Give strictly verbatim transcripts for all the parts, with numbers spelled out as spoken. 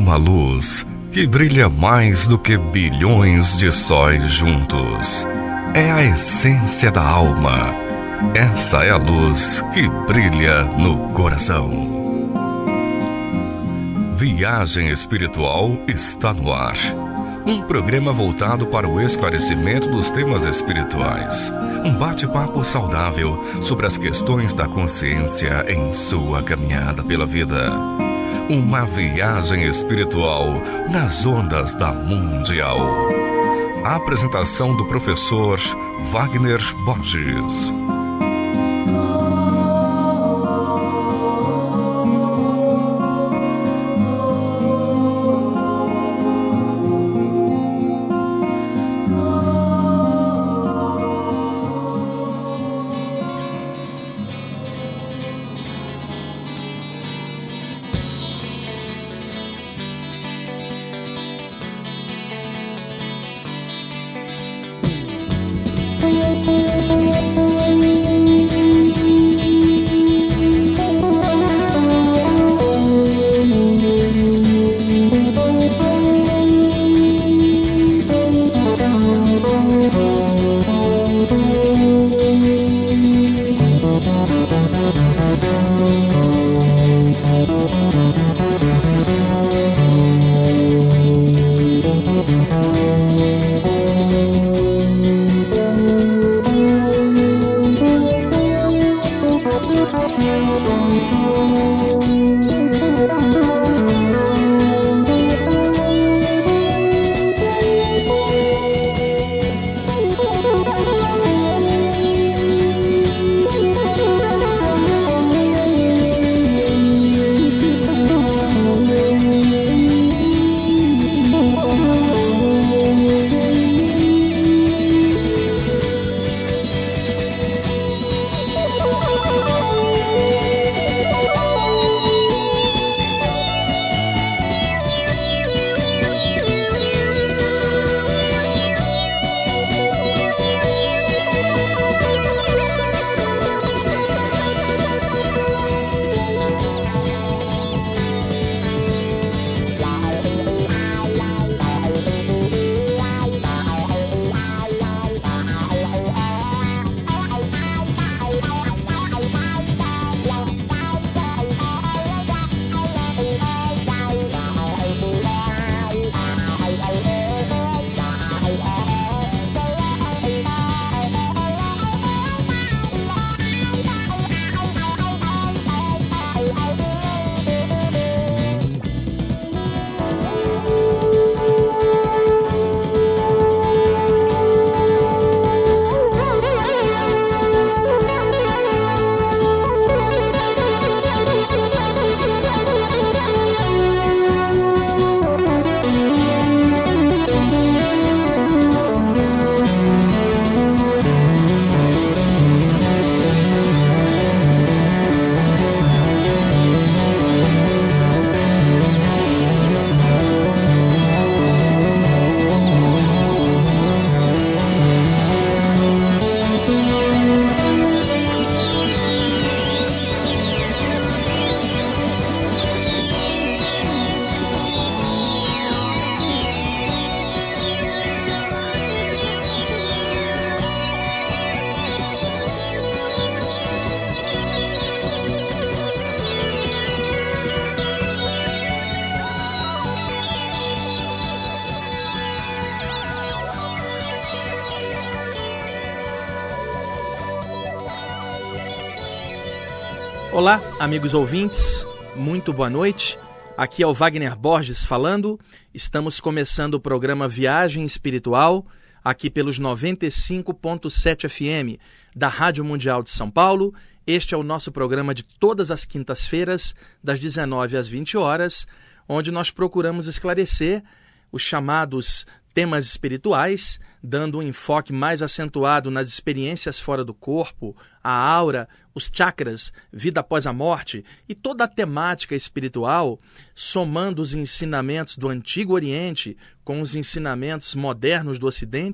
uma luz que brilha mais do que bilhões de sóis juntos. É a essência da alma. Essa é a luz que brilha no coração. Viagem Espiritual está no ar. Um programa voltado para o esclarecimento dos temas espirituais. Um bate-papo saudável sobre as questões da consciência em sua caminhada pela vida. Uma viagem espiritual nas ondas da Mundial. A apresentação do professor Wagner Borges. Olá, amigos ouvintes, muito boa noite. Aqui é o Wagner Borges falando. Estamos começando o programa Viagem Espiritual, aqui pelos noventa e cinco ponto sete F M da Rádio Mundial de São Paulo. Este é o nosso programa de todas as quintas-feiras, das dezenove às vinte horas, onde nós procuramos esclarecer os chamados temas espirituais, dando um enfoque mais acentuado nas experiências fora do corpo, a aura, os chakras, vida após a morte e toda a temática espiritual, somando os ensinamentos do Antigo Oriente com os ensinamentos modernos do Ocidente,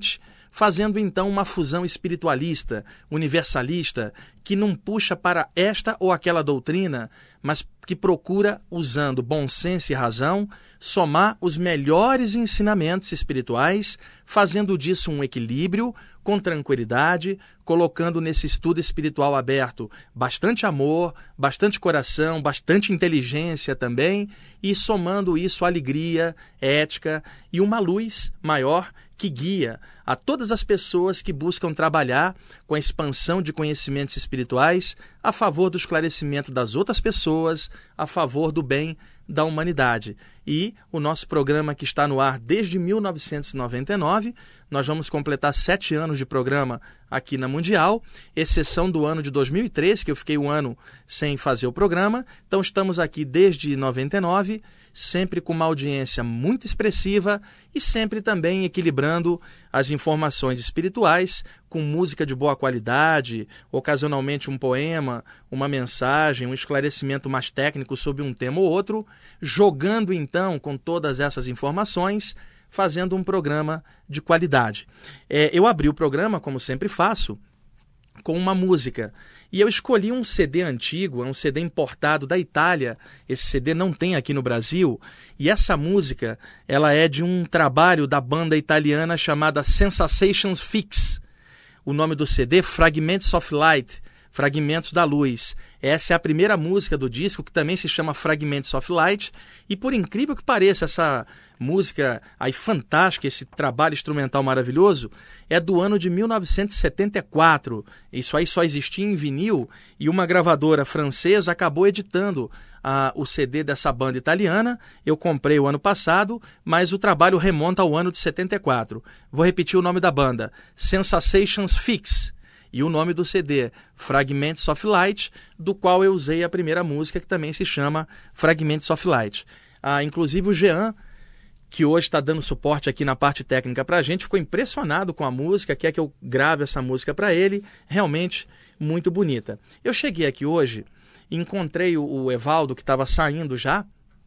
fazendo então uma fusão espiritualista, universalista, que não puxa para esta ou aquela doutrina, mas que procura, usando bom senso e razão, somar os melhores ensinamentos espirituais, fazendo disso um equilíbrio, com tranquilidade, colocando nesse estudo espiritual aberto bastante amor, bastante coração, bastante inteligência também, e somando isso alegria, ética e uma luz maior que guia a todas as pessoas que buscam trabalhar com a expansão de conhecimentos espirituais a favor do esclarecimento das outras pessoas, a favor do bem da humanidade. E o nosso programa, que está no ar desde mil novecentos e noventa e nove, nós vamos completar sete anos de programa aqui na Mundial, exceção do ano de dois mil e três, que eu fiquei um ano sem fazer o programa. Então estamos aqui desde noventa e nove, sempre com uma audiência muito expressiva e sempre também equilibrando as informações espirituais com música de boa qualidade, ocasionalmente um poema, uma mensagem, um esclarecimento mais técnico sobre um tema ou outro, jogando então com todas essas informações, fazendo um programa de qualidade. É, eu abri o programa, como sempre faço, com uma música. E eu escolhi um C D antigo, é um C D importado da Itália. Esse C D não tem aqui no Brasil. E essa música, ela é de um trabalho da banda italiana chamada Sensations Fix. O nome do C D, Fragments of Light, Fragmentos da Luz. Essa é a primeira música do disco, que também se chama Fragments of Light. E por incrível que pareça, essa música aí fantástica, esse trabalho instrumental maravilhoso, é do ano de mil novecentos e setenta e quatro. Isso aí só existia em vinil e uma gravadora francesa acabou editando ah, o C D dessa banda italiana. Eu comprei o ano passado, mas o trabalho remonta ao ano de setenta e quatro. Vou repetir o nome da banda: Sensations Fix. E o nome do C D, Fragments of Light, do qual eu usei a primeira música, que também se chama Fragments of Light. Ah, inclusive o Jean, que hoje está dando suporte aqui na parte técnica para a gente, ficou impressionado com a música, quer que eu grave essa música para ele, realmente muito bonita. Eu cheguei aqui hoje, encontrei o Evaldo, que estava saindo já,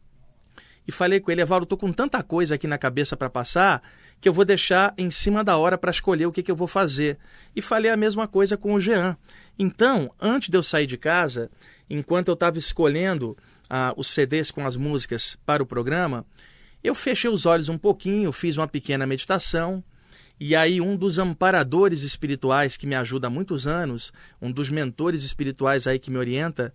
e falei com ele: Evaldo, estou com tanta coisa aqui na cabeça para passar, que eu vou deixar em cima da hora para escolher o que, que eu vou fazer. E falei a mesma coisa com o Jean. Então, antes de eu sair de casa, enquanto eu estava escolhendo ah, os C Ds com as músicas para o programa, eu fechei os olhos um pouquinho, fiz uma pequena meditação, e aí um dos amparadores espirituais que me ajuda há muitos anos, um dos mentores espirituais aí que me orienta,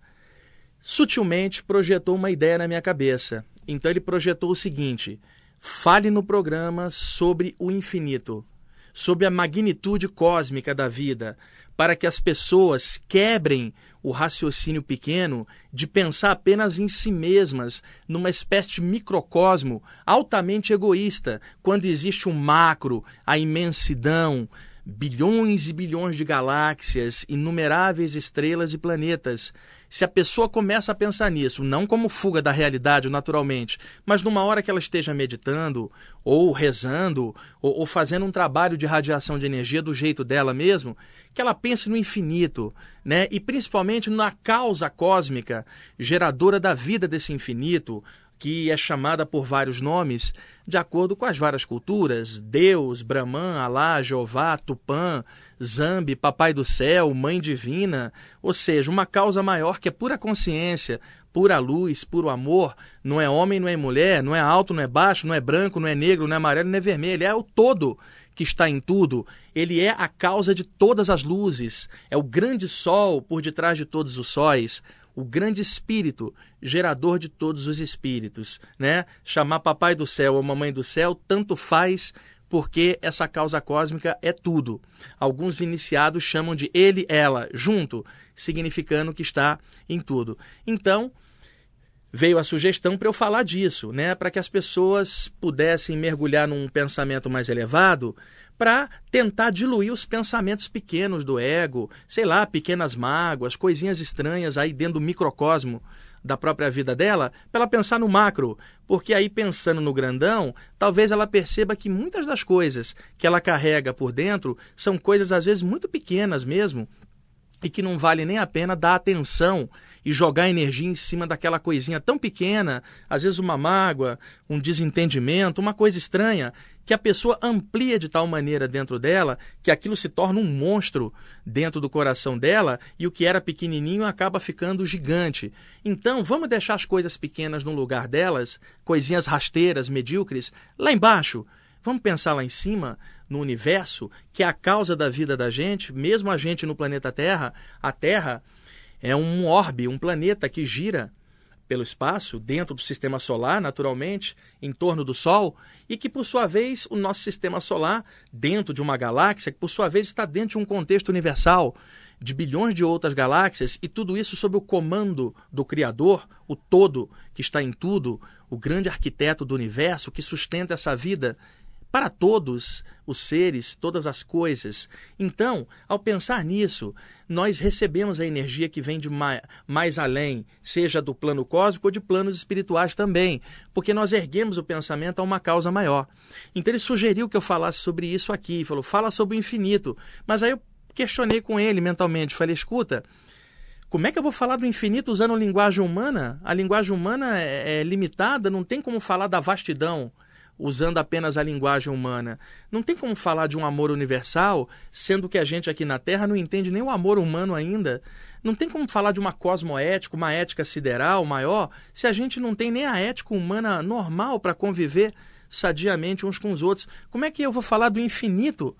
sutilmente projetou uma ideia na minha cabeça. Então ele projetou o seguinte: fale no programa sobre o infinito, sobre a magnitude cósmica da vida, para que as pessoas quebrem o raciocínio pequeno de pensar apenas em si mesmas, numa espécie de microcosmo altamente egoísta, quando existe um macro, a imensidão, bilhões e bilhões de galáxias, inumeráveis estrelas e planetas. Se a pessoa começa a pensar nisso, não como fuga da realidade, naturalmente, mas numa hora que ela esteja meditando, ou rezando, ou, ou fazendo um trabalho de radiação de energia do jeito dela mesmo, que ela pense no infinito, né? E principalmente na causa cósmica, geradora da vida desse infinito, que é chamada por vários nomes, de acordo com as várias culturas: Deus, Brahman, Alá, Jeová, Tupã, Zambi, Papai do Céu, Mãe Divina, ou seja, uma causa maior que é pura consciência, pura luz, puro amor. Não é homem, não é mulher, não é alto, não é baixo, não é branco, não é negro, não é amarelo, não é vermelho, é o todo que está em tudo. Ele é a causa de todas as luzes, é o grande sol por detrás de todos os sóis, o grande espírito, gerador de todos os espíritos, né? Chamar Papai do Céu ou Mamãe do Céu tanto faz, porque essa causa cósmica é tudo. Alguns iniciados chamam de ele, ela, junto, significando que está em tudo. Então, veio a sugestão para eu falar disso, né? Para que as pessoas pudessem mergulhar num pensamento mais elevado, para tentar diluir os pensamentos pequenos do ego, sei lá, pequenas mágoas, coisinhas estranhas aí dentro do microcosmo da própria vida dela, para ela pensar no macro, porque aí pensando no grandão, talvez ela perceba que muitas das coisas que ela carrega por dentro são coisas às vezes muito pequenas mesmo, e que não vale nem a pena dar atenção e jogar energia em cima daquela coisinha tão pequena, às vezes uma mágoa, um desentendimento, uma coisa estranha, que a pessoa amplia de tal maneira dentro dela que aquilo se torna um monstro dentro do coração dela e o que era pequenininho acaba ficando gigante. Então, vamos deixar as coisas pequenas no lugar delas, coisinhas rasteiras, medíocres, lá embaixo. Vamos pensar lá em cima, no universo, que é a causa da vida da gente, mesmo a gente no planeta Terra. A Terra é um orbe, um planeta que gira pelo espaço, dentro do sistema solar, naturalmente, em torno do Sol, e que, por sua vez, o nosso sistema solar, dentro de uma galáxia, que, por sua vez, está dentro de um contexto universal de bilhões de outras galáxias, e tudo isso sob o comando do Criador, o todo que está em tudo, o grande arquiteto do universo que sustenta essa vida para todos os seres, todas as coisas. Então, ao pensar nisso, nós recebemos a energia que vem de mais, mais além, seja do plano cósmico ou de planos espirituais também, porque nós erguemos o pensamento a uma causa maior. Então ele sugeriu que eu falasse sobre isso aqui, falou, fala sobre o infinito. Mas aí eu questionei com ele mentalmente, falei, escuta, como é que eu vou falar do infinito usando linguagem humana? A linguagem humana é, é limitada, não tem como falar da vastidão usando apenas a linguagem humana. Não tem como falar de um amor universal, sendo que a gente aqui na Terra não entende nem o amor humano ainda. Não tem como falar de uma cosmoética, uma ética sideral maior, se a gente não tem nem a ética humana normal para conviver sadiamente uns com os outros. Como é que eu vou falar do infinito?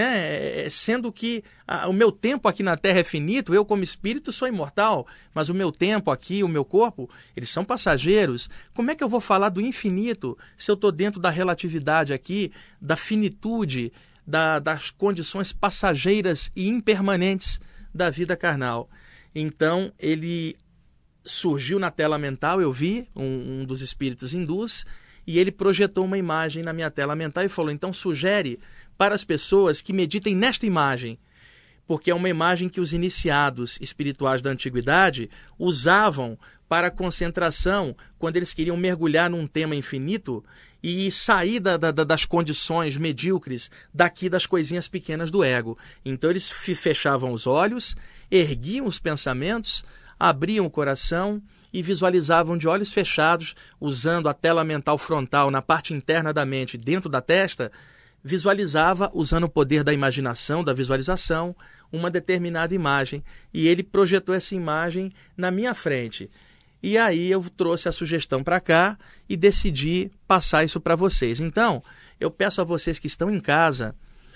Né? Sendo que a, o meu tempo aqui na Terra é finito, eu como espírito sou imortal, mas o meu tempo aqui, o meu corpo, eles são passageiros. Como é que eu vou falar do infinito se eu estou dentro da relatividade aqui, da finitude, da, das condições passageiras e impermanentes da vida carnal? Então, ele surgiu na tela mental, eu vi, um, um dos espíritos hindus, e ele projetou uma imagem na minha tela mental e falou, então sugere para as pessoas que meditem nesta imagem, porque é uma imagem que os iniciados espirituais da antiguidade usavam para concentração quando eles queriam mergulhar num tema infinito e sair da, da, das condições medíocres daqui das coisinhas pequenas do ego. Então eles fechavam os olhos, erguiam os pensamentos, abriam o coração e visualizavam de olhos fechados, usando a tela mental frontal na parte interna da mente, dentro da testa, visualizava, usando o poder da imaginação, da visualização, uma determinada imagem. E ele projetou essa imagem na minha frente. E aí eu trouxe a sugestão para cá e decidi passar isso para vocês. Então, eu peço a vocês que estão em casa,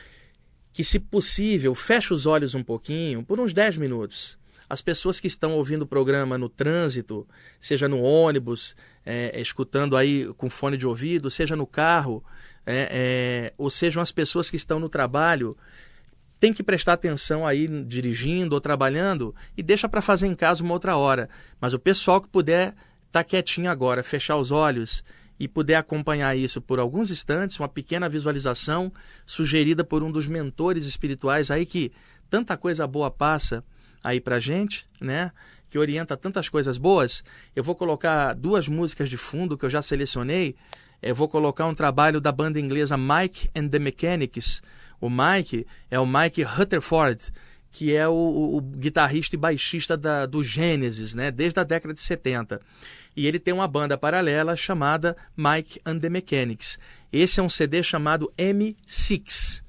que, se possível, feche os olhos um pouquinho, por uns dez minutos. As pessoas que estão ouvindo o programa no trânsito, seja no ônibus, é, escutando aí com fone de ouvido, seja no carro, é, é, ou sejam as pessoas que estão no trabalho, tem que prestar atenção aí dirigindo ou trabalhando e deixa para fazer em casa uma outra hora. Mas o pessoal que puder estar quietinho agora, fechar os olhos e puder acompanhar isso por alguns instantes, uma pequena visualização sugerida por um dos mentores espirituais aí que tanta coisa boa passa aí pra gente, né? Que orienta tantas coisas boas. Eu vou colocar duas músicas de fundo que eu já selecionei. Eu vou colocar um trabalho da banda inglesa Mike and the Mechanics. O Mike é o Mike Rutherford, que é o, o, o guitarrista e baixista da, do Genesis, né? Desde a década de setenta. E ele tem uma banda paralela chamada Mike and the Mechanics. Esse é um C D chamado M seis.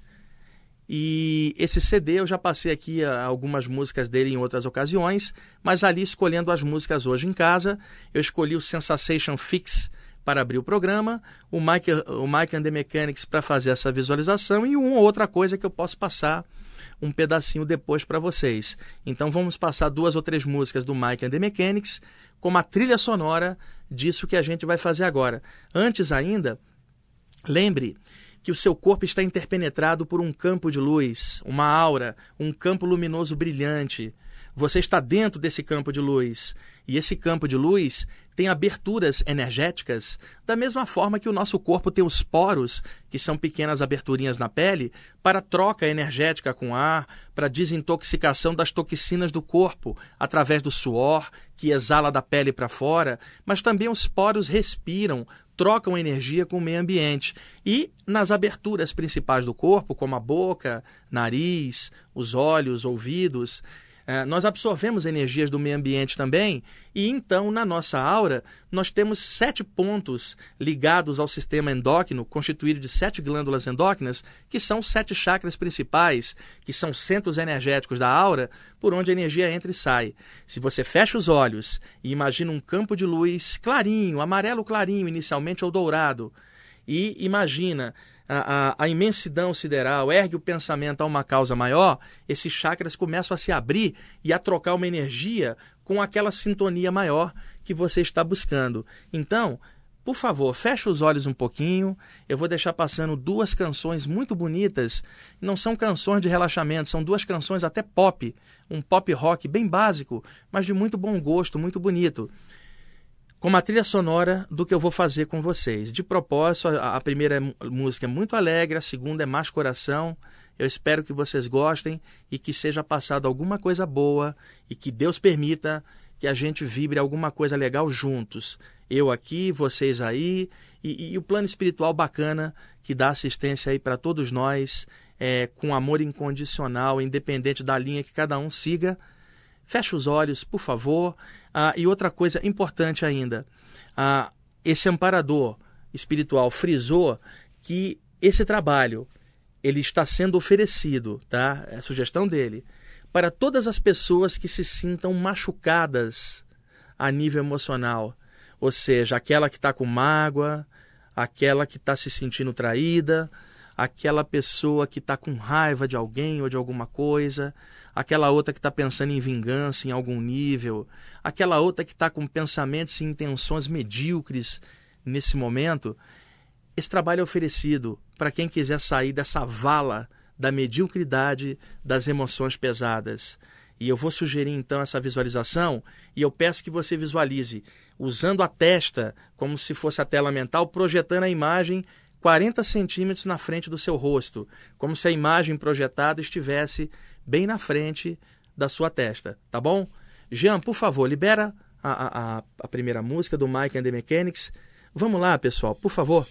E esse C D eu já passei aqui algumas músicas dele em outras ocasiões, mas ali escolhendo as músicas hoje em casa, eu escolhi o Sensation Fix para abrir o programa, o Mike, o Mike and the Mechanics para fazer essa visualização e uma outra coisa que eu posso passar um pedacinho depois para vocês. Então vamos passar duas ou três músicas do Mike and the Mechanics como a trilha sonora disso que a gente vai fazer agora. Antes ainda, lembre que o seu corpo está interpenetrado por um campo de luz, uma aura, um campo luminoso brilhante. Você está dentro desse campo de luz. E esse campo de luz tem aberturas energéticas, da mesma forma que o nosso corpo tem os poros, que são pequenas aberturinhas na pele, para troca energética com ar, para desintoxicação das toxinas do corpo, através do suor, que exala da pele para fora, mas também os poros respiram, trocam energia com o meio ambiente. E nas aberturas principais do corpo, como a boca, nariz, os olhos, ouvidos, É, nós absorvemos energias do meio ambiente também, e então na nossa aura nós temos sete pontos ligados ao sistema endócrino, constituído de sete glândulas endócrinas, que são sete chakras principais, que são centros energéticos da aura, por onde a energia entra e sai. Se você fecha os olhos e imagina um campo de luz clarinho, amarelo clarinho inicialmente ou dourado, e imagina A, a, a imensidão sideral, ergue o pensamento a uma causa maior, esses chakras começam a se abrir e a trocar uma energia com aquela sintonia maior que você está buscando. Então, por favor, feche os olhos um pouquinho. Eu vou deixar passando duas canções muito bonitas. Não são canções de relaxamento, são duas canções até pop, um pop rock bem básico, mas de muito bom gosto, muito bonito, como a trilha sonora do que eu vou fazer com vocês. De propósito, a, a primeira música é muito alegre, a segunda é mais coração. Eu espero que vocês gostem e que seja passado alguma coisa boa e que Deus permita que a gente vibre alguma coisa legal juntos. Eu aqui, vocês aí, e, e o plano espiritual bacana que dá assistência aí para todos nós, é, com amor incondicional, independente da linha que cada um siga. Feche os olhos, por favor. Ah, e outra coisa importante ainda, ah, esse amparador espiritual frisou que esse trabalho ele está sendo oferecido, tá? É a sugestão dele, para todas as pessoas que se sintam machucadas a nível emocional, ou seja, aquela que está com mágoa, aquela que está se sentindo traída, aquela pessoa que está com raiva de alguém ou de alguma coisa, aquela outra que está pensando em vingança em algum nível, aquela outra que está com pensamentos e intenções medíocres nesse momento. Esse trabalho é oferecido para quem quiser sair dessa vala da mediocridade das emoções pesadas. E eu vou sugerir então essa visualização, e eu peço que você visualize, usando a testa como se fosse a tela mental, projetando a imagem quarenta centímetros na frente do seu rosto, como se a imagem projetada estivesse bem na frente da sua testa, tá bom? Jean, por favor, libera a, a, a primeira música do Mike and the Mechanics. Vamos lá, pessoal, por favor.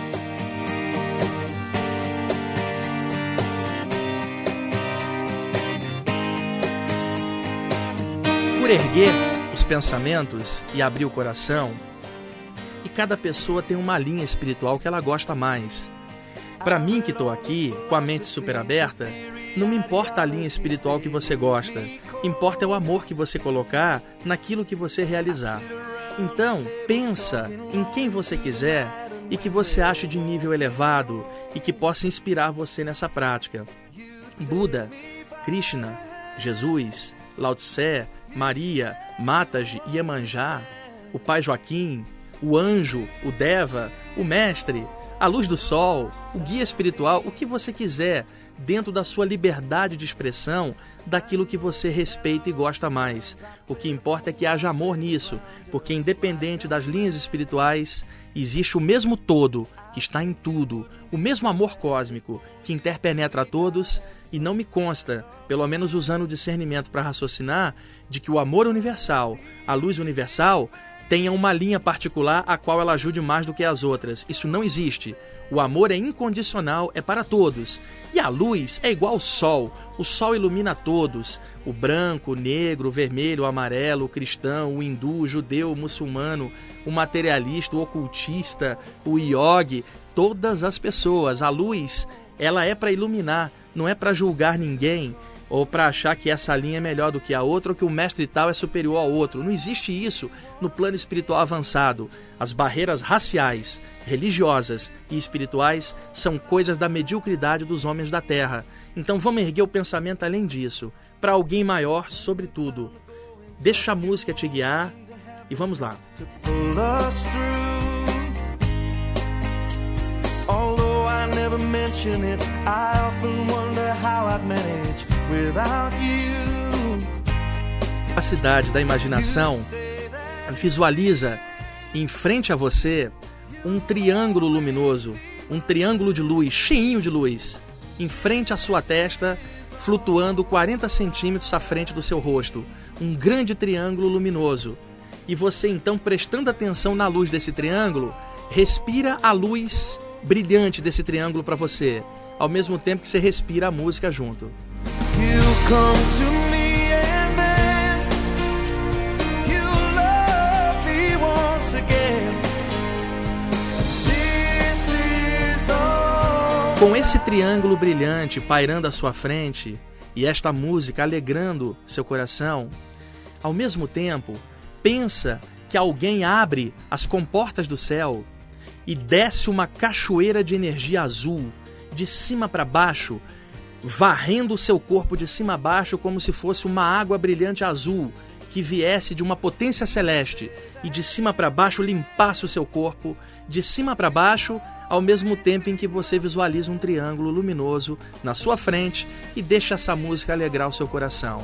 Por erguer os pensamentos e abrir o coração, e cada pessoa tem uma linha espiritual que ela gosta mais. Para mim que estou aqui, com a mente super aberta, não me importa a linha espiritual que você gosta, importa é o amor que você colocar naquilo que você realizar. Então, pensa em quem você quiser e que você ache de nível elevado e que possa inspirar você nessa prática. Buda, Krishna, Jesus, Lao Tse, Maria, Mataji, Iemanjá, o Pai Joaquim, o anjo, o Deva, o mestre, a luz do sol, o guia espiritual, o que você quiser, dentro da sua liberdade de expressão, daquilo que você respeita e gosta mais. O que importa é que haja amor nisso, porque independente das linhas espirituais, existe o mesmo todo que está em tudo, o mesmo amor cósmico que interpenetra a todos, e não me consta, pelo menos usando o discernimento para raciocinar, de que o amor universal, a luz universal, tenha uma linha particular a qual ela ajude mais do que as outras. Isso não existe. O amor é incondicional, é para todos. E a luz é igual ao sol. O sol ilumina todos. O branco, o negro, o vermelho, o amarelo, o cristão, o hindu, o judeu, o muçulmano, o materialista, o ocultista, o iogue, todas as pessoas. A luz, ela é para iluminar, não é para julgar ninguém, ou para achar que essa linha é melhor do que a outra, ou que o mestre tal é superior ao outro. Não existe isso no plano espiritual avançado. As barreiras raciais, religiosas e espirituais são coisas da mediocridade dos homens da Terra. Então vamos erguer o pensamento além disso, para alguém maior sobre tudo. Deixa a música te guiar e vamos lá. Although I never mention it, I often wonder how I'd manage without you. A capacidade da imaginação visualiza em frente a você um triângulo luminoso, um triângulo de luz, cheinho de luz, em frente à sua testa, flutuando quarenta centímetros à frente do seu rosto, um grande triângulo luminoso. E você então, prestando atenção na luz desse triângulo, respira a luz brilhante desse triângulo para você, ao mesmo tempo que você respira a música junto. You come to me and Com esse triângulo brilhante pairando à sua frente e esta música alegrando seu coração, ao mesmo tempo, pensa que alguém abre as comportas do céu e desce uma cachoeira de energia azul, de cima para baixo, varrendo o seu corpo de cima a baixo como se fosse uma água brilhante azul que viesse de uma potência celeste e de cima para baixo limpasse o seu corpo, de cima para baixo, ao mesmo tempo em que você visualiza um triângulo luminoso na sua frente e deixa essa música alegrar o seu coração.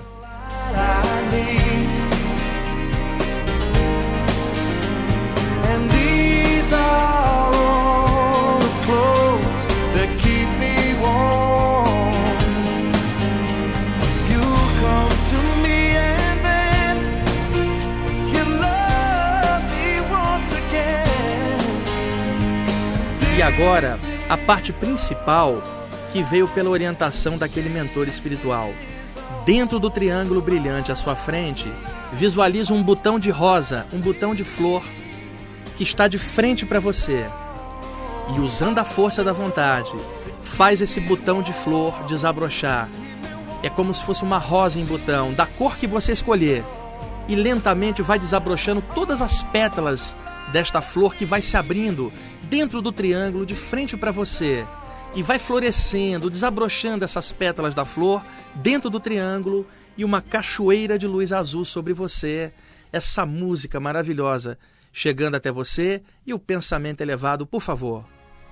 E agora, a parte principal que veio pela orientação daquele mentor espiritual. Dentro do triângulo brilhante à sua frente, visualiza um botão de rosa, um botão de flor, que está de frente para você. E usando a força da vontade, faz esse botão de flor desabrochar. É como se fosse uma rosa em botão, da cor que você escolher. E lentamente vai desabrochando todas as pétalas desta flor que vai se abrindo dentro do triângulo de frente para você. E vai florescendo, desabrochando essas pétalas da flor dentro do triângulo e uma cachoeira de luz azul sobre você. Essa música maravilhosa chegando até você e o pensamento elevado, por favor.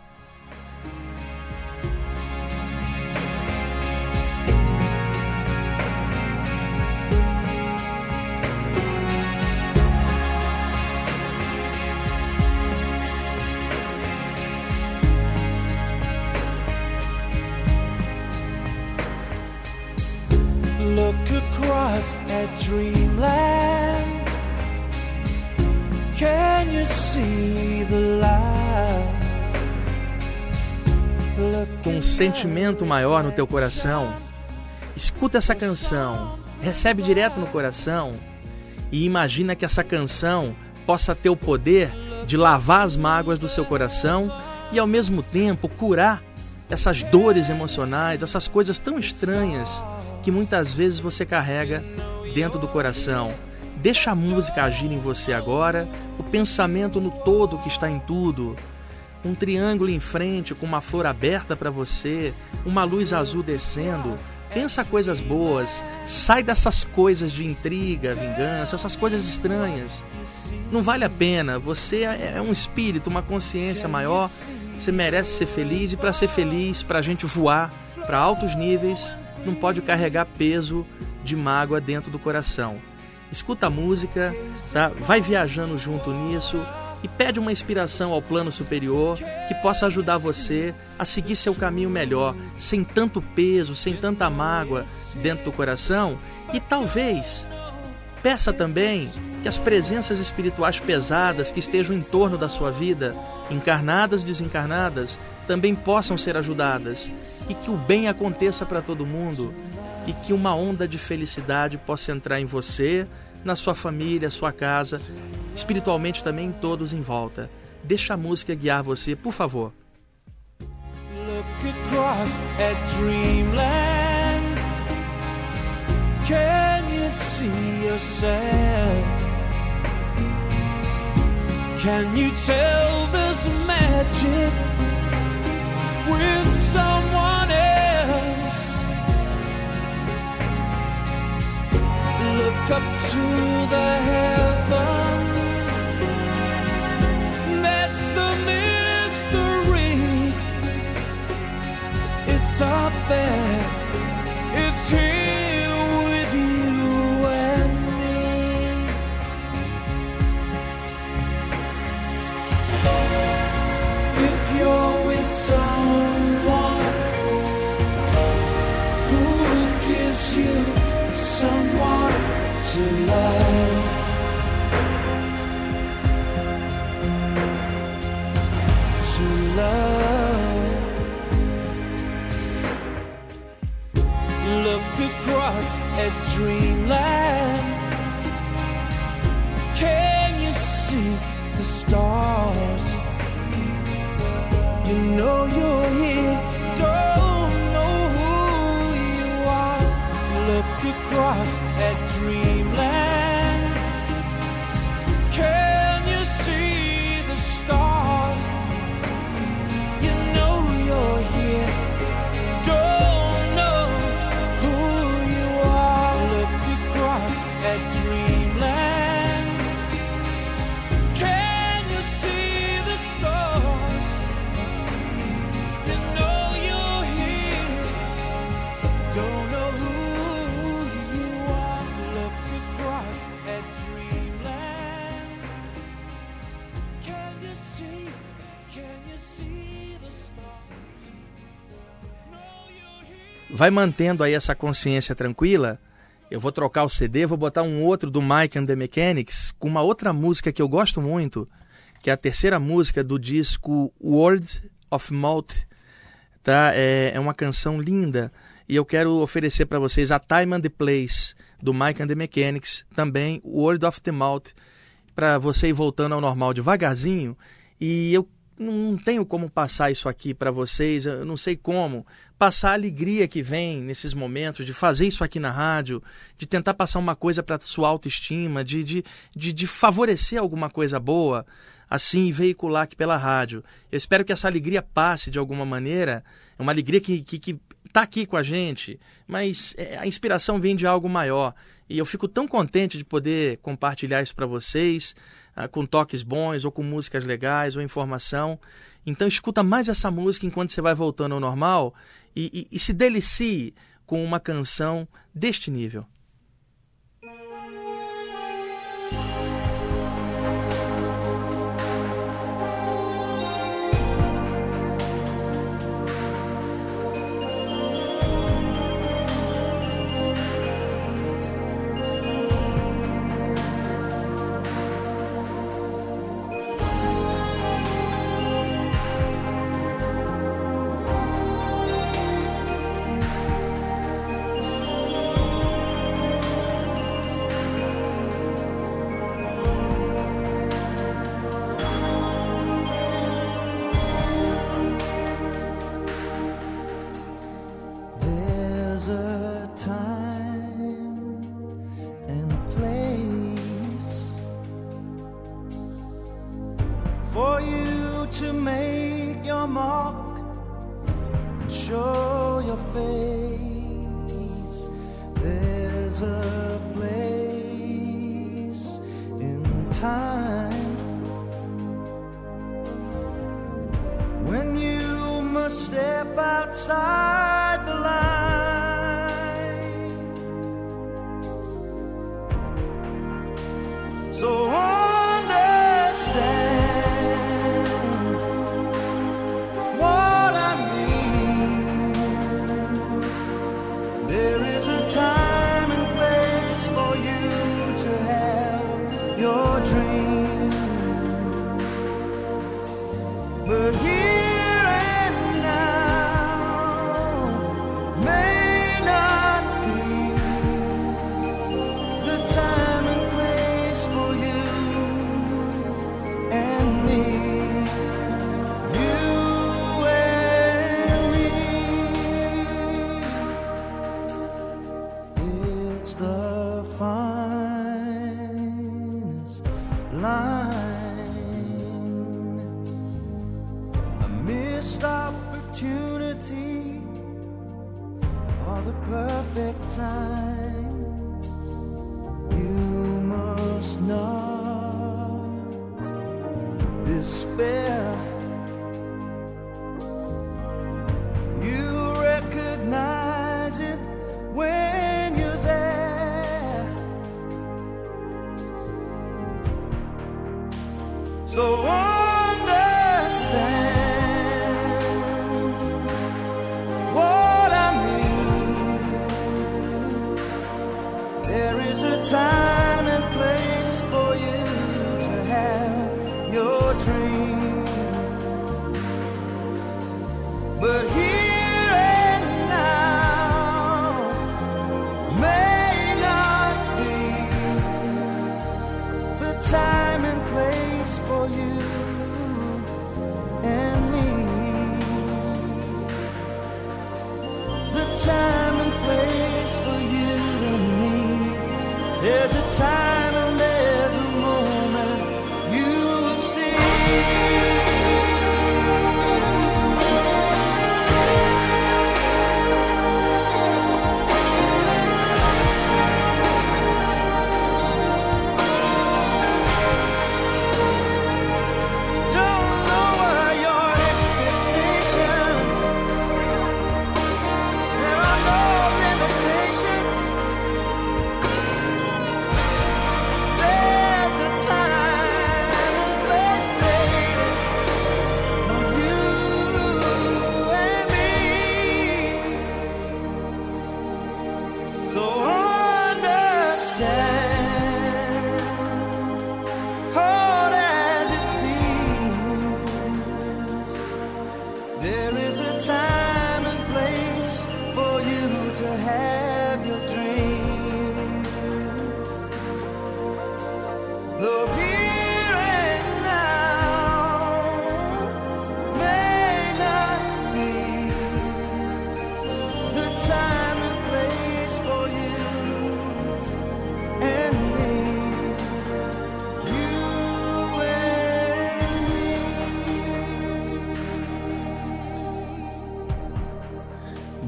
Look across at dreamland. Can you see the light? Com um sentimento maior no teu coração, escuta essa canção, recebe direto no coração e imagina que essa canção possa ter o poder de lavar as mágoas do seu coração e ao mesmo tempo curar essas dores emocionais, essas coisas tão estranhas que muitas vezes você carrega dentro do coração. Deixa a música agir em você agora, o pensamento no todo que está em tudo. Um triângulo em frente com uma flor aberta para você, uma luz azul descendo. Pensa coisas boas, sai dessas coisas de intriga, vingança, essas coisas estranhas. Não vale a pena, você é um espírito, uma consciência maior, você merece ser feliz e para ser feliz, para a gente voar para altos níveis, não pode carregar peso de mágoa dentro do coração. Escuta a música, tá? Vai viajando junto nisso e pede uma inspiração ao plano superior que possa ajudar você a seguir seu caminho melhor, sem tanto peso, sem tanta mágoa dentro do coração. E talvez peça também que as presenças espirituais pesadas que estejam em torno da sua vida, encarnadas, desencarnadas, também possam ser ajudadas e que o bem aconteça para todo mundo e que uma onda de felicidade possa entrar em você, na sua família, sua casa, espiritualmente também todos em volta. Deixa a música guiar você, por favor. Look across at dreamland. Can you see yourself? Can you tell there's magic with someone else? Look up to the heavens. That's the mystery. It's up there. It's here with you and me. If you're with someone who gives you someone to love, to love. Look across at dreamland. Can you see the stars? You know you're here at dreamland. Can you see the stars? You know you're here. Don't know who you are. Look across at dreamland. Can you see? Can you see the stars? Know you're here. Vai mantendo aí essa consciência tranquila. Eu vou trocar o C D, vou botar um outro do Mike and the Mechanics com uma outra música que eu gosto muito, que é a terceira música do disco Word of Mouth. Tá? É, é uma canção linda e eu quero oferecer para vocês a Time and the Place do Mike and the Mechanics, também Word of the Mouth, para você ir voltando ao normal devagarzinho. E eu não tenho como passar isso aqui para vocês, eu não sei como passar a alegria que vem nesses momentos, de fazer isso aqui na rádio, de tentar passar uma coisa para sua autoestima, de, de, de, de favorecer alguma coisa boa, assim, e veicular aqui pela rádio. Eu espero que essa alegria passe de alguma maneira, é uma alegria que que, que tá aqui com a gente, mas a inspiração vem de algo maior. E eu fico tão contente de poder compartilhar isso para vocês, uh, com toques bons, ou com músicas legais, ou informação. Então escuta mais essa música enquanto você vai voltando ao normal e, e, e se delicie com uma canção deste nível.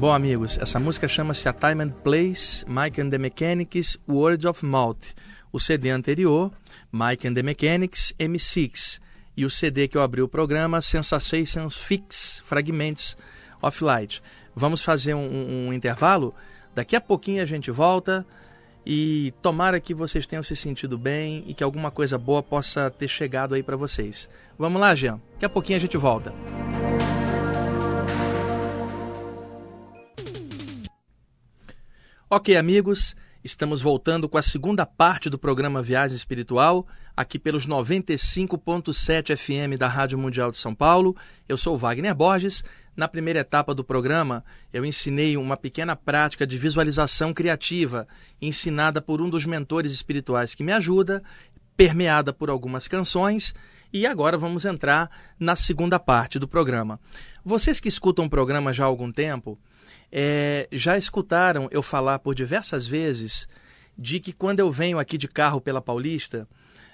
Bom, amigos, essa música chama-se A Time and Place, Mike and the Mechanics, Words of Mouth. O C D anterior, Mike and the Mechanics, M seis. E o C D que eu abri o programa, Sensations Fix, Fragments of Light. Vamos fazer um, um intervalo? Daqui a pouquinho a gente volta e tomara que vocês tenham se sentido bem e que alguma coisa boa possa ter chegado aí para vocês. Vamos lá, Jean? Daqui a pouquinho a gente volta. Ok, amigos, estamos voltando com a segunda parte do programa Viagem Espiritual, aqui pelos noventa e cinco ponto sete F M da Rádio Mundial de São Paulo. Eu sou o Wagner Borges. Na primeira etapa do programa, eu ensinei uma pequena prática de visualização criativa, ensinada por um dos mentores espirituais que me ajuda, permeada por algumas canções, e agora vamos entrar na segunda parte do programa. Vocês que escutam o programa já há algum tempo, É, já escutaram eu falar por diversas vezes de que quando eu venho aqui de carro pela Paulista,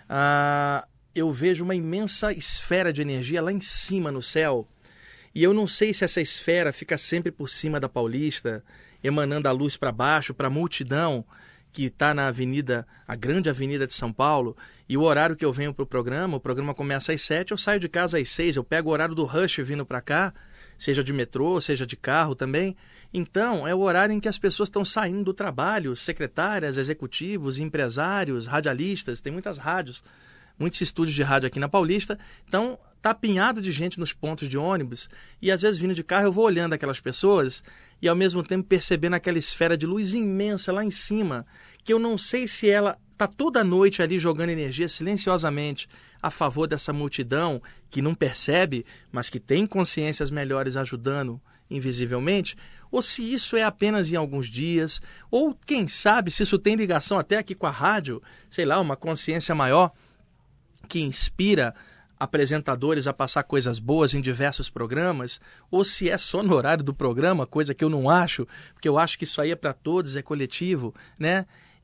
ah, eu vejo uma imensa esfera de energia lá em cima no céu. E eu não sei se essa esfera fica sempre por cima da Paulista, emanando a luz para baixo, para a multidão que está na avenida, a grande avenida de São Paulo. E o horário que eu venho para o programa, o programa começa às sete, eu saio de casa às seis, eu pego o horário do rush vindo para cá, seja de metrô, seja de carro também. Então, é o horário em que as pessoas estão saindo do trabalho, secretárias, executivos, empresários, radialistas, tem muitas rádios, muitos estúdios de rádio aqui na Paulista. Então, está apinhado de gente nos pontos de ônibus e às vezes vindo de carro eu vou olhando aquelas pessoas e ao mesmo tempo percebendo aquela esfera de luz imensa lá em cima, que eu não sei se ela está toda noite ali jogando energia silenciosamente a favor dessa multidão que não percebe, mas que tem consciências melhores ajudando invisivelmente, ou se isso é apenas em alguns dias, ou quem sabe se isso tem ligação até aqui com a rádio, sei lá, uma consciência maior que inspira apresentadores a passar coisas boas em diversos programas, ou se é só no horário do programa, coisa que eu não acho, porque eu acho que isso aí é para todos, é coletivo, né?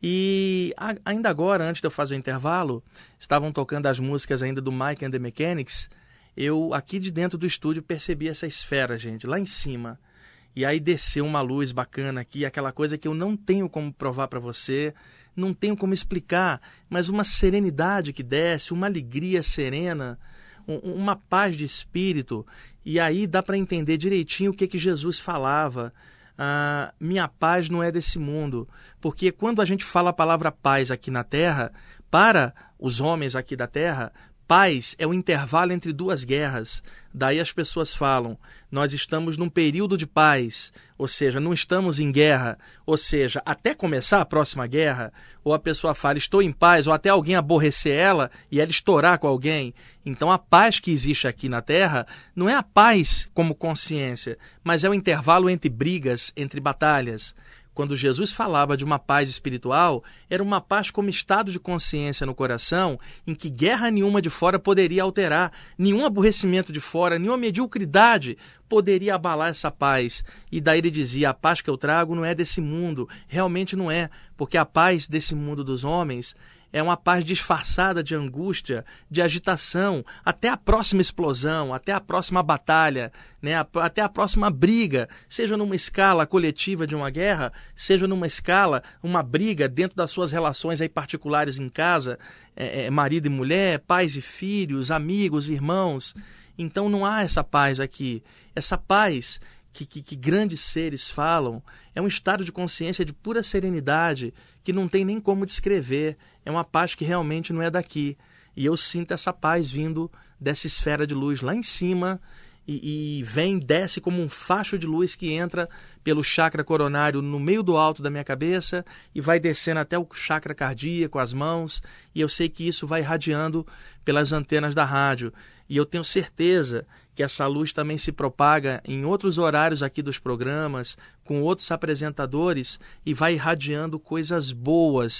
E ainda agora, antes de eu fazer o intervalo, estavam tocando as músicas ainda do Mike and the Mechanics. Eu, aqui de dentro do estúdio, percebi essa esfera, gente, lá em cima. E aí desceu uma luz bacana aqui, aquela coisa que eu não tenho como provar para você, não tenho como explicar, mas uma serenidade que desce, uma alegria serena, um, uma paz de espírito. E aí dá para entender direitinho o que, que Jesus falava. Ah, minha paz não é desse mundo, porque quando a gente fala a palavra paz aqui na Terra, para os homens aqui da Terra, paz é o intervalo entre duas guerras. Daí as pessoas falam, nós estamos num período de paz, ou seja, não estamos em guerra, ou seja, até começar a próxima guerra, ou a pessoa fala, estou em paz, ou até alguém aborrecer ela e ela estourar com alguém. Então a paz que existe aqui na Terra não é a paz como consciência, mas é o intervalo entre brigas, entre batalhas. Quando Jesus falava de uma paz espiritual, era uma paz como estado de consciência no coração, em que guerra nenhuma de fora poderia alterar, nenhum aborrecimento de fora, nenhuma mediocridade poderia abalar essa paz. E daí ele dizia, a paz que eu trago não é desse mundo, realmente não é, porque a paz desse mundo dos homens é uma paz disfarçada de angústia, de agitação, até a próxima explosão, até a próxima batalha, né? Até a próxima briga, seja numa escala coletiva de uma guerra, seja numa escala, uma briga dentro das suas relações aí particulares em casa, é, é, marido e mulher, pais e filhos, amigos, irmãos. Então não há essa paz aqui. Essa paz Que, que, que grandes seres falam, é um estado de consciência de pura serenidade que não tem nem como descrever. É uma paz que realmente não é daqui. E eu sinto essa paz vindo dessa esfera de luz lá em cima e, e vem, desce como um facho de luz que entra pelo chakra coronário no meio do alto da minha cabeça e vai descendo até o chakra cardíaco, as mãos. E eu sei que isso vai irradiando pelas antenas da rádio. E eu tenho certeza que essa luz também se propaga em outros horários aqui dos programas, com outros apresentadores, e vai irradiando coisas boas,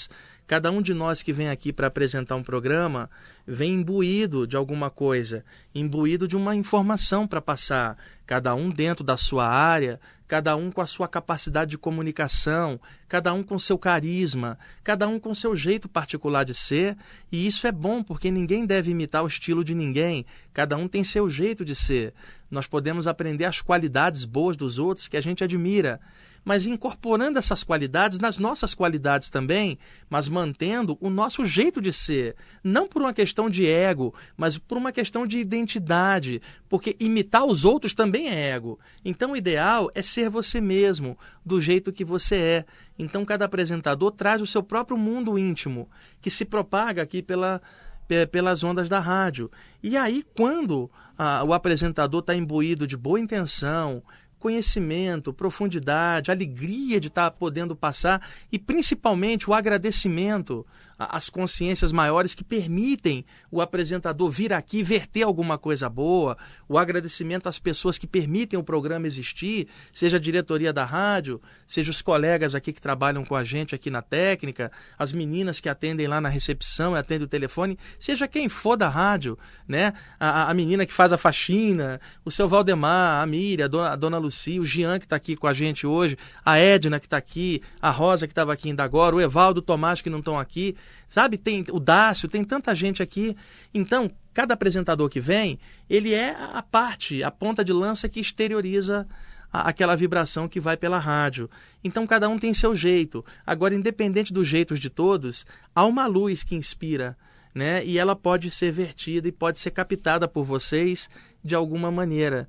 Cada um de nós que vem aqui para apresentar um programa vem imbuído de alguma coisa, imbuído de uma informação para passar, cada um dentro da sua área, cada um com a sua capacidade de comunicação, cada um com seu carisma, cada um com seu jeito particular de ser, e isso é bom porque ninguém deve imitar o estilo de ninguém, cada um tem seu jeito de ser. Nós podemos aprender as qualidades boas dos outros que a gente admira, mas incorporando essas qualidades nas nossas qualidades também, mas mantendo o nosso jeito de ser, não por uma questão de ego, mas por uma questão de identidade, porque imitar os outros também é ego. Então o ideal é ser você mesmo, do jeito que você é. Então cada apresentador traz o seu próprio mundo íntimo, que se propaga aqui pela, pelas ondas da rádio. E aí quando ah, o apresentador está imbuído de boa intenção, conhecimento, profundidade, alegria de estar podendo passar e principalmente o agradecimento às consciências maiores que permitem o apresentador vir aqui verter alguma coisa boa, o agradecimento às pessoas que permitem o programa existir, seja a diretoria da rádio, seja os colegas aqui que trabalham com a gente aqui na técnica, as meninas que atendem lá na recepção e atendem o telefone, seja quem for da rádio, né? A, a menina que faz a faxina, o seu Valdemar, a Miriam, a dona, a dona Lucia, o Jean que está aqui com a gente hoje, a Edna que está aqui, a Rosa que estava aqui ainda agora, o Evaldo, o Tomás que não estão aqui, sabe? Tem o Dácio, tem tanta gente aqui. Então, cada apresentador que vem, ele é a parte, a ponta de lança que exterioriza a, aquela vibração que vai pela rádio. Então, cada um tem seu jeito. Agora, independente dos jeitos de todos, há uma luz que inspira, né? E ela pode ser vertida e pode ser captada por vocês de alguma maneira.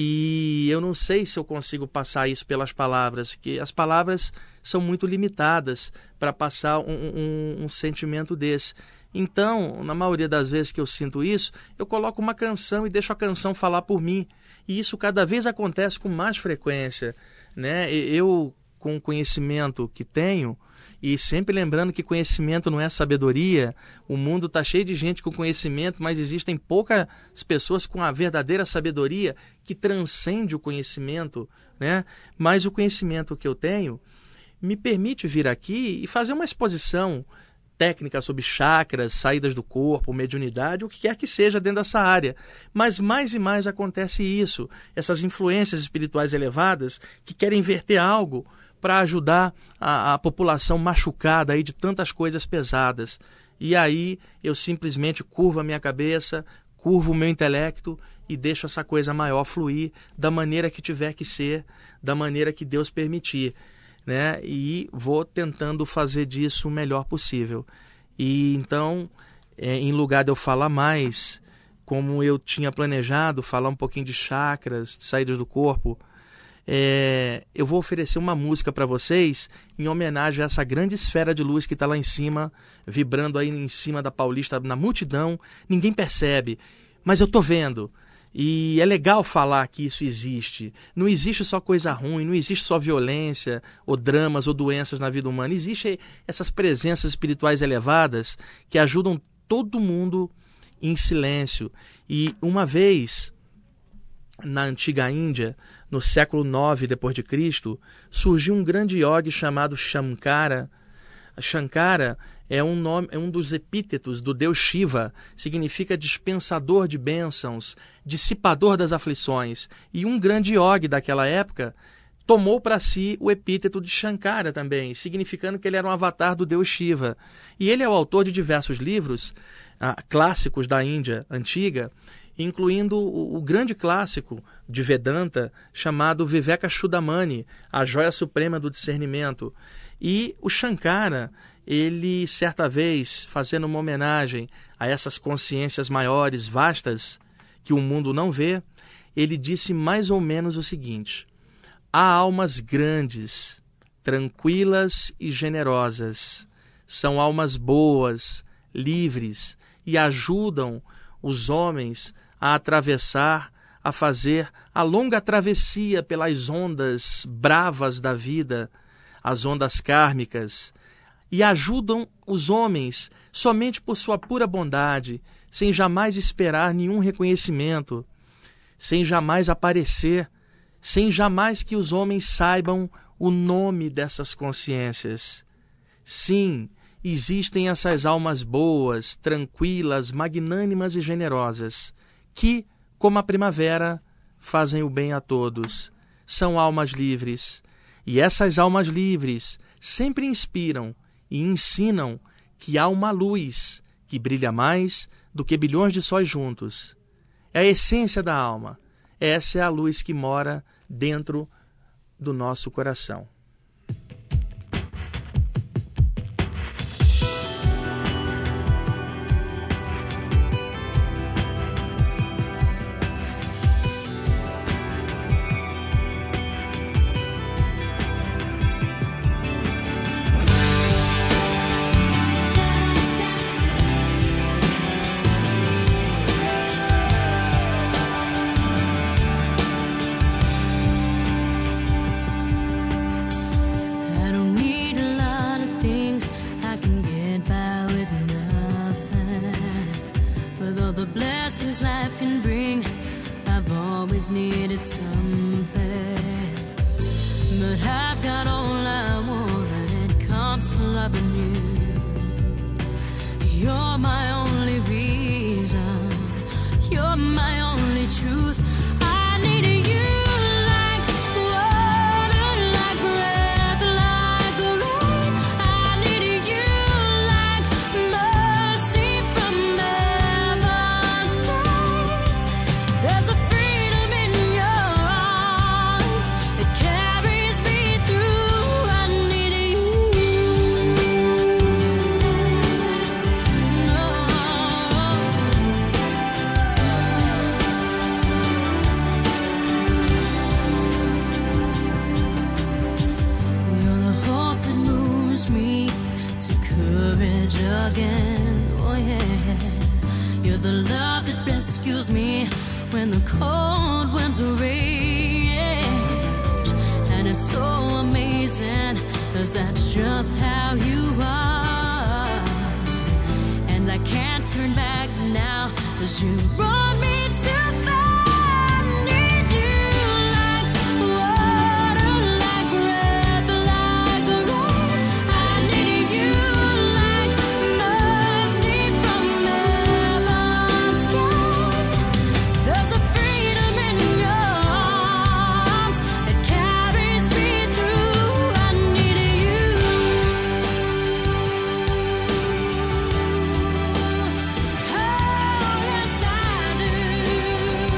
E eu não sei se eu consigo passar isso pelas palavras, que as palavras são muito limitadas para passar um, um, um sentimento desse. Então, na maioria das vezes que eu sinto isso, eu coloco uma canção e deixo a canção falar por mim. E isso cada vez acontece com mais frequência, né? Eu, com o conhecimento que tenho, e sempre lembrando que conhecimento não é sabedoria, o mundo está cheio de gente com conhecimento, mas existem poucas pessoas com a verdadeira sabedoria que transcende o conhecimento, né? Mas o conhecimento que eu tenho me permite vir aqui e fazer uma exposição técnica sobre chakras, saídas do corpo, mediunidade, o que quer que seja dentro dessa área. Mas mais e mais acontece isso, essas influências espirituais elevadas que querem verter algo para ajudar a, a população machucada aí de tantas coisas pesadas. E aí eu simplesmente curvo a minha cabeça, curvo o meu intelecto e deixo essa coisa maior fluir da maneira que tiver que ser, da maneira que Deus permitir, né? E vou tentando fazer disso o melhor possível. E então, é, em lugar de eu falar mais, como eu tinha planejado, falar um pouquinho de chakras, de saídas do corpo, É, eu vou oferecer uma música para vocês em homenagem a essa grande esfera de luz que está lá em cima, vibrando aí em cima da Paulista, na multidão. Ninguém percebe, mas eu estou vendo. E é legal falar que isso existe. Não existe só coisa ruim, não existe só violência, ou dramas, ou doenças na vida humana. Existem essas presenças espirituais elevadas que ajudam todo mundo em silêncio. E uma vez, na antiga Índia, no século nove depois de Cristo, surgiu um grande yogi chamado Shankara. Shankara é um, nome, é um dos epítetos do deus Shiva, significa dispensador de bênçãos, dissipador das aflições. E um grande yogi daquela época tomou para si o epíteto de Shankara também, significando que ele era um avatar do deus Shiva. E ele é o autor de diversos livros ah, clássicos da Índia antiga, incluindo o, o grande clássico de Vedanta chamado Vivekachudamani, a joia suprema do discernimento. E o Shankara, ele certa vez, fazendo uma homenagem a essas consciências maiores, vastas, que o mundo não vê, ele disse mais ou menos o seguinte: há almas grandes, tranquilas e generosas, são almas boas, livres e ajudam os homens a atravessar, a fazer a longa travessia pelas ondas bravas da vida, as ondas kármicas, e ajudam os homens somente por sua pura bondade, sem jamais esperar nenhum reconhecimento, sem jamais aparecer, sem jamais que os homens saibam o nome dessas consciências. Sim, existem essas almas boas, tranquilas, magnânimas e generosas, que, como a primavera, fazem o bem a todos. São almas livres. E essas almas livres sempre inspiram e ensinam que há uma luz que brilha mais do que bilhões de sóis juntos. É a essência da alma. Essa é a luz que mora dentro do nosso coração. Life can bring, I've always needed something, but I've got all I want when it comes to loving you. You're my only reason, you're my only truth. I need you like water, like breath, like rain. I need you like mercy from heaven's sky. There's a freedom in your arms that carries me through. I need you. You're the hope that moves me to courage again. Oh yeah. You're the love that rescues me when the cold winter rage. And it's so amazing, 'cause that's just how you are. And I can't turn back now, 'cause you brought me too far. I need you like water, like breath, like rain. I need you like mercy from heaven's sky. There's a freedom in your arms that carries me through. I need you. Oh, yes, I do.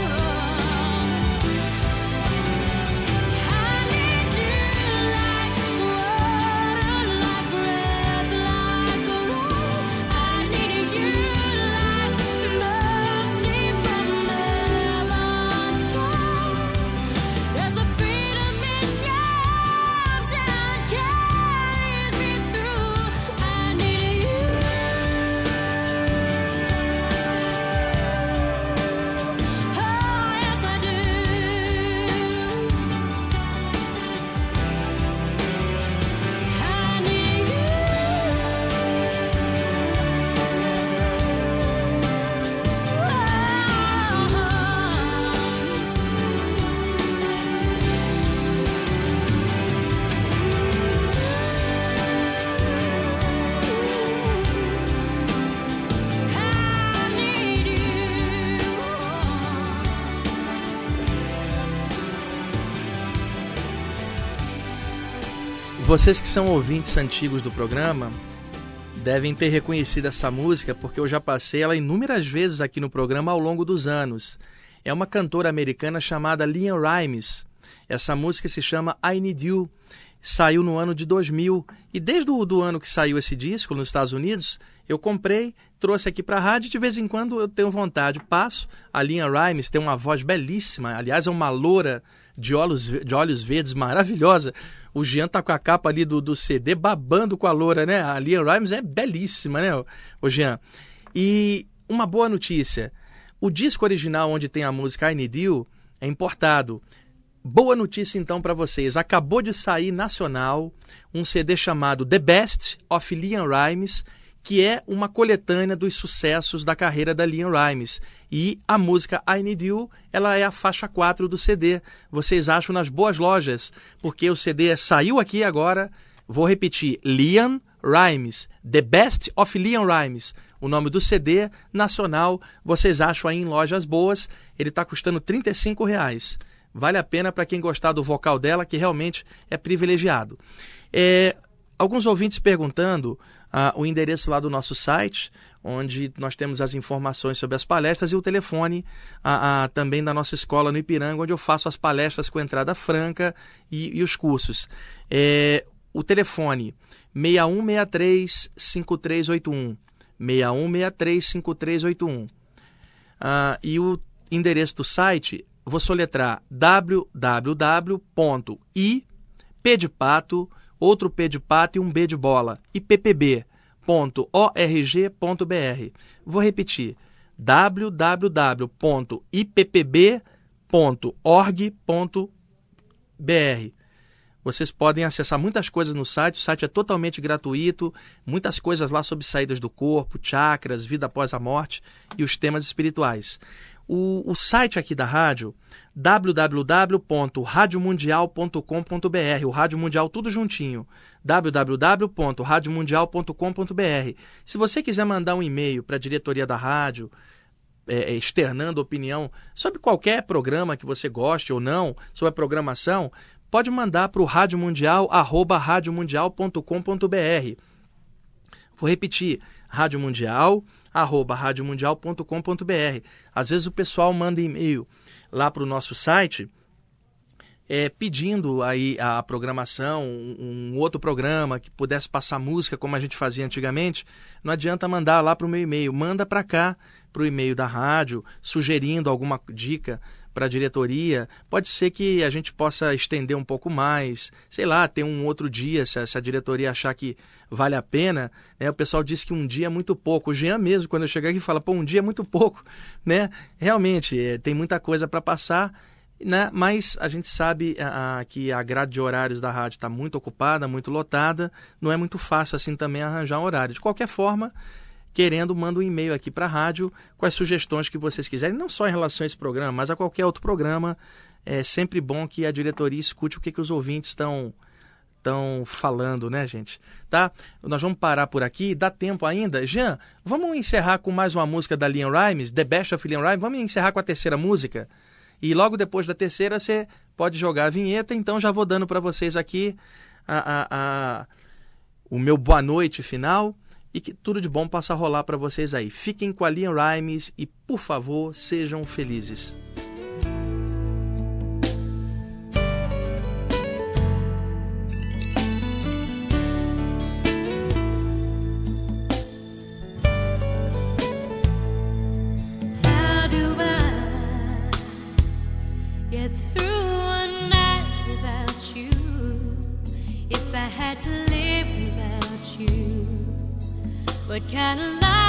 I need you like water, like breath, like rain. I need you like mercy from heaven's sky. There's a freedom in your arms that carries me through. I need you. Oh, yes, I do. I need Vocês que são ouvintes antigos do programa devem ter reconhecido essa música, porque eu já passei ela inúmeras vezes aqui no programa ao longo dos anos. É uma cantora americana chamada LeAnn Rimes. Essa música se chama I Need You. Saiu no ano de dois mil. E desde o do ano que saiu esse disco nos Estados Unidos, eu comprei, trouxe aqui para a rádio. De vez em quando eu tenho vontade, passo. A LeAnn Rimes tem uma voz belíssima. Aliás, é uma loura de olhos, de olhos verdes maravilhosa. O Jean tá com a capa ali do, do C D babando com a loura, né? A LeAnn Rimes é belíssima, né, o Jean? E uma boa notícia. O disco original onde tem a música I Need You é importado. Boa notícia então para vocês. Acabou de sair nacional um C D chamado The Best of LeAnn Rimes, que é uma coletânea dos sucessos da carreira da LeAnn Rimes. E a música I Need You, ela é a faixa quatro do C D. Vocês acham nas boas lojas, porque o C D saiu aqui agora. Vou repetir, LeAnn Rimes, The Best of Leon Rimes, o nome do C D nacional. Vocês acham aí em lojas boas, ele está custando trinta e cinco reais. Vale a pena para quem gostar do vocal dela, que realmente é privilegiado. É, alguns ouvintes perguntando ah, o endereço lá do nosso site, onde nós temos as informações sobre as palestras, e o telefone ah, ah, também da nossa escola no Ipiranga, onde eu faço as palestras com entrada franca e, e os cursos. É, o telefone seis um seis três, cinco três oito um, seis um seis três, cinco três oito um. Ah, e o endereço do site, vou soletrar w w w ponto i p de pato, outro P de pato e um B de bola, ippb ponto org ponto b r. Vou repetir, w w w ponto ippb ponto org ponto b r. Vocês podem acessar muitas coisas no site, o site é totalmente gratuito, muitas coisas lá sobre saídas do corpo, chakras, vida após a morte e os temas espirituais. O, o site aqui da rádio, w w w ponto rádio mundial ponto com ponto b r, o Rádio Mundial tudo juntinho, w w w ponto rádio mundial ponto com ponto b r. Se você quiser mandar um e-mail para a diretoria da rádio, é, externando opinião sobre qualquer programa que você goste ou não, sobre a programação, pode mandar para o rádio mundial arroba rádio mundial ponto com ponto b r. Vou repetir, rádio mundial arroba rádio mundial ponto com ponto b r. Às vezes o pessoal manda e-mail lá para o nosso site é, pedindo aí a programação, um, um outro programa que pudesse passar música como a gente fazia antigamente. Não adianta mandar lá para o meu e-mail, manda para cá, para o e-mail da rádio, sugerindo alguma dica para a diretoria. Pode ser que a gente possa estender um pouco mais, sei lá, ter um outro dia, se a, se a diretoria achar que vale a pena, né? O pessoal diz que um dia é muito pouco. O Jean mesmo, quando eu chegar aqui, fala, pô, um dia é muito pouco, né? Realmente, é, tem muita coisa para passar, né? Mas a gente sabe a, a, que a grade de horários da rádio está muito ocupada, muito lotada, não é muito fácil assim também arranjar um horário. De qualquer forma, querendo, manda um e-mail aqui para a rádio com as sugestões que vocês quiserem, não só em relação a esse programa, mas a qualquer outro programa. É sempre bom que a diretoria escute o que, que os ouvintes estão estão falando, né, gente? Tá? Nós vamos parar por aqui, dá tempo ainda. Jean, vamos encerrar com mais uma música da Leon Rimes, The Best of Leon Rimes, vamos encerrar com a terceira música? E logo depois da terceira você pode jogar a vinheta, então já vou dando para vocês aqui a, a, a, o meu boa noite final. E que tudo de bom possa rolar para vocês aí. Fiquem com a Leon Rimes e, por favor, sejam felizes. How do I get through a night without you? If I had to live without you, what kind of life